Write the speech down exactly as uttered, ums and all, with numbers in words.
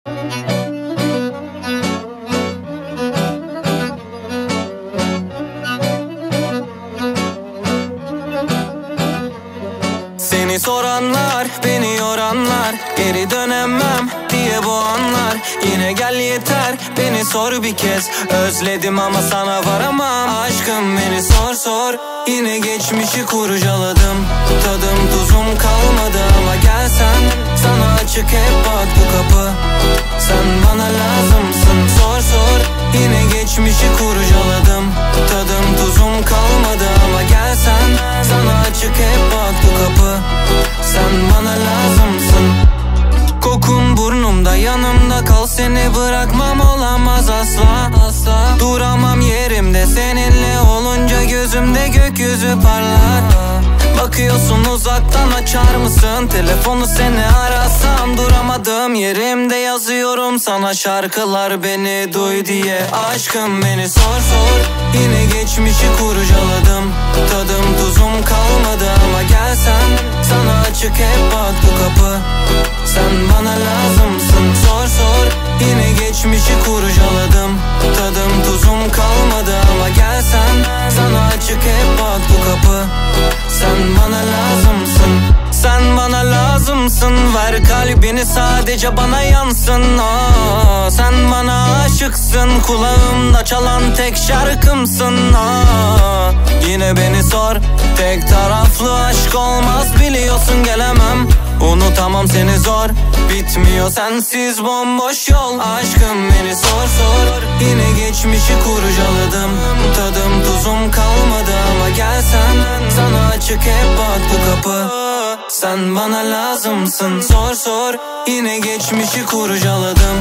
Seni soranlar, beni yoranlar, geri dönemem diye bu anlar. Yine gel yeter, beni sor bir kez. Özledim ama sana varamam. Aşkım beni sor sor, yine geçmişi kurcaladım. Tadım tuzum kalmadı ama gelsen, sana açık hep bak bu kapı. Sen bana lazımsın, sor sor, yine geçmişi kurcaladım. Tadım tuzum kalmadı ama gelsen, sana açık hep bak bu kapı. Sen bana lazımsın. Kokun burnumda, yanımda kal, seni bırakmam, olamaz asla, asla. Duramam yerimde, seninle olunca gözümde gökyüzü parlar. Bakıyorsun uzaktan, açar mısın telefonu, seni arasam. Duramadım yerimde, yazıyorum sana şarkılar, beni duy diye. Aşkım beni sor sor, yine geçmişi kurcaladım. Tadım tuzum kalmadı ama gelsen, sana açık hep bak bu kapı. Sen bana lazımsın, sor sor, yine geçmişi kurcaladım. Tadım tuzum kalmadı ama gelsen, sana açık hep bak bu kapı. Sen bana lazımsın. Sen bana lazımsın, ver kalbini sadece bana yansın. Aa, sen bana aşıksın, kulağımda çalan tek şarkımsın. Aa, yine beni sor, tek taraflı aşk olmaz, biliyorsun gelemem. Unutamam seni zor, bitmiyor sensiz bomboş yol. Aşkım beni sor sor, yine geçmişi kurcaladım. Tadım tuzum kalmadı ama gelsen, sana açık hep bak bu kapı. Sen bana lazımsın, sor sor, yine geçmişi kurcaladım.